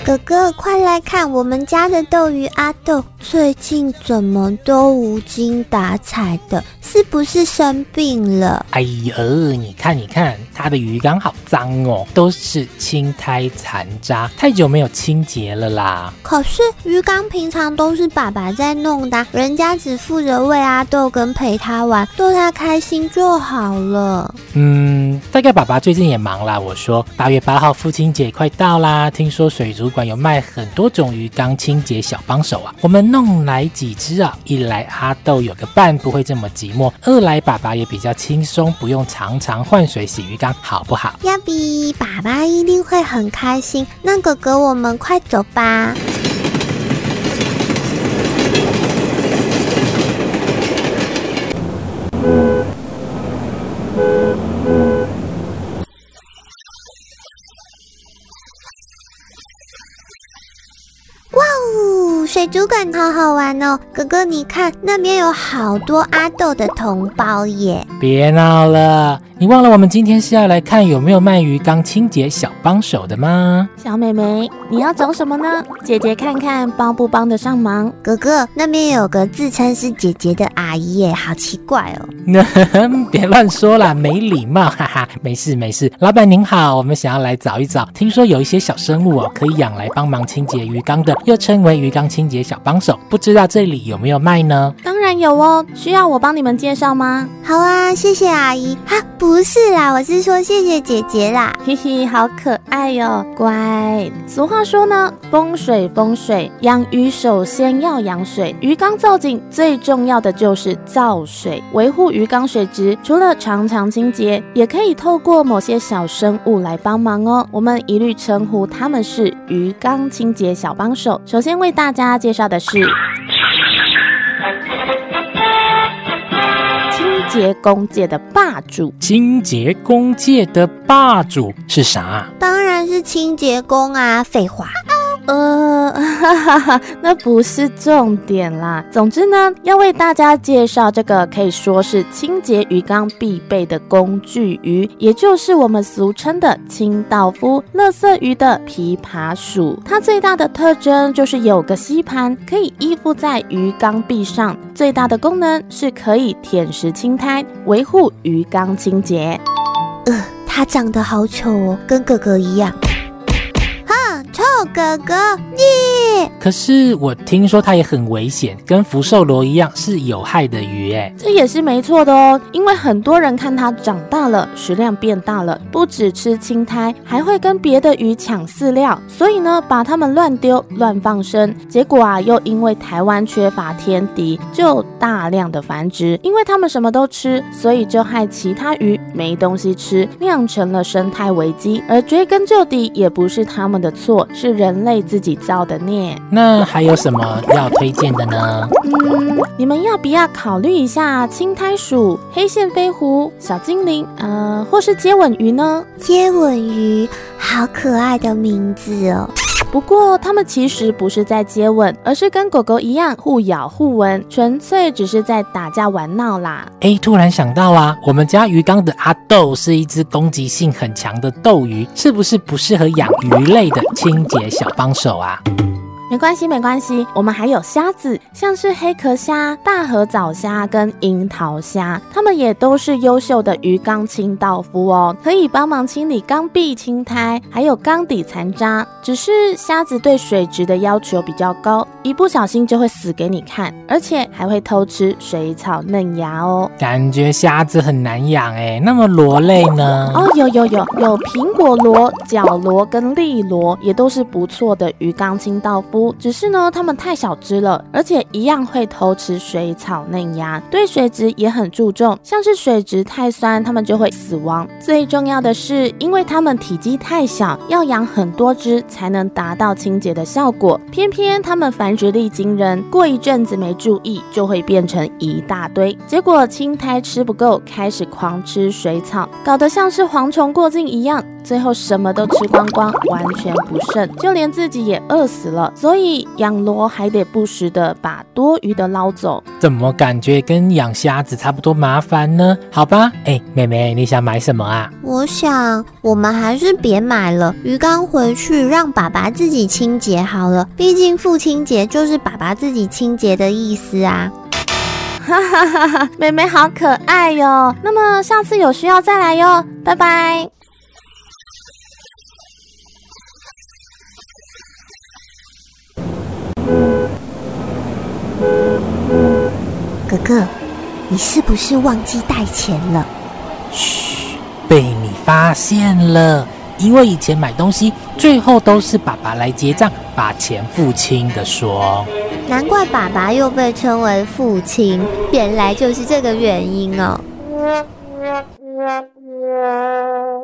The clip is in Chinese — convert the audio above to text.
哥哥，快来看我们家的斗鱼阿豆，最近怎么都无精打采的，是不是生病了？ 哎呀，你看，他的鱼缸好脏哦，都是青苔残渣，太久没有清洁了啦。 可是鱼缸平常都是爸爸在弄的，人家只负责喂阿豆跟陪他玩，逗他开心就好了。 大概爸爸最近也忙啦。我说8月8号父亲节快到啦，听说水族馆有卖很多种鱼缸清洁小帮手啊，我们弄来几只啊，一来阿豆有个伴不会这么寂寞，二来爸爸也比较轻松，不用常常换水洗鱼缸，好不好？ 要比爸爸一定会很开心。那哥哥，我们快走吧。水族馆好好玩哦，哥哥你看那边有好多阿豆的同胞耶。 别闹了，你忘了我们今天是要来看有没有卖鱼缸清洁小帮手的吗？ 小妹妹，你要找什么呢？姐姐看看帮不帮得上忙。 哥哥，那边有个自称是姐姐的阿姨耶，好奇怪哦。 别乱说啦，没礼貌，哈哈。没事，老板您好，我们想要来找一找，听说有一些小生物可以养来帮忙清洁鱼缸的，又称为鱼缸清洁小帮手，不知道这里有没有卖呢？ 当然有哦，需要我帮你们介绍吗？ 好啊，谢谢阿姨。不是啦，我是说谢谢姐姐啦。 嘿嘿，好可爱哟，乖。俗话说呢，风水，养鱼首先要养水，鱼缸造景最重要的就是造水，维护鱼缸水质，除了常常清洁，也可以透过某些小生物来帮忙哦。我们一律称呼他们是鱼缸清洁小帮手。首先为大家介绍的是清洁工界的霸主。 清洁工界的霸主是啥？ 当然是清洁工啊，废话。 那不是重点啦。总之呢，要为大家介绍这个可以说是清洁鱼缸必备的工具鱼，也就是我们俗称的清道夫垃圾鱼的琵琶鼠。它最大的特征就是有个吸盘可以依附在鱼缸壁上，最大的功能是可以舔食青苔，维护鱼缸清洁。 它长得好丑哦，跟哥哥一样。臭哥哥耶！ 可是我听说它也很危险，跟福寿螺一样是有害的鱼耶。 这也是没错的哦，因为很多人看它长大了，食量变大了，不只吃青苔，还会跟别的鱼抢饲料，所以呢，把它们乱丢乱放生，结果又因为台湾缺乏天敌，就大量的繁殖。因为它们什么都吃，所以就害其他鱼没东西吃，酿成了生态危机。而追根究底，也不是他们的错，是人类自己造的孽。 那还有什么要推荐的呢？ 你们要不要考虑一下青苔鼠、黑线飞狐、小精灵，或是接吻鱼呢？ 接吻鱼，好可爱的名字哦。 不过他们其实不是在接吻，而是跟狗狗一样互咬互闻，纯粹只是在打架玩闹啦。 突然想到啊，我们家鱼缸的阿豆是一只攻击性很强的斗鱼，是不是不适合养鱼类的清洁小帮手啊？ 没关系，我们还有虾子，像是黑壳虾、大河藻虾跟樱桃虾，它们也都是优秀的鱼缸清道夫哦，可以帮忙清理缸壁青苔，还有缸底残渣。只是虾子对水质的要求比较高，一不小心就会死给你看，而且还会偷吃水草嫩芽哦。 感觉虾子很难养那么螺类呢？ 有苹果螺、角螺跟栗螺，也都是不错的鱼缸清道夫。只是呢，它们太小只了，而且一样会偷吃水草嫩芽，对水质也很注重，像是水质太酸，它们就会死亡。最重要的是，因为它们体积太小，要养很多只才能达到清洁的效果，偏偏它们繁殖力惊人，过一阵子没注意，就会变成一大堆，结果青苔吃不够，开始狂吃水草，搞得像是蝗虫过境一样，最后什么都吃光光，完全不剩，就连自己也饿死了。 所以养螺还得不时的把多余的捞走。 怎么感觉跟养虾子差不多麻烦呢？好吧，妹妹，你想买什么啊？ 我想我们还是别买了，鱼缸回去让爸爸自己清洁好了，毕竟父亲节就是爸爸自己清洁的意思啊。 哈哈哈哈，妹妹好可爱哟。那么下次有需要再来哟，拜拜。 哥哥，你是不是忘记带钱了？ 嘘，被你发现了。因为以前买东西最后都是爸爸来结账，把钱付清的说。 难怪爸爸又被称为父亲，原来就是这个原因哦。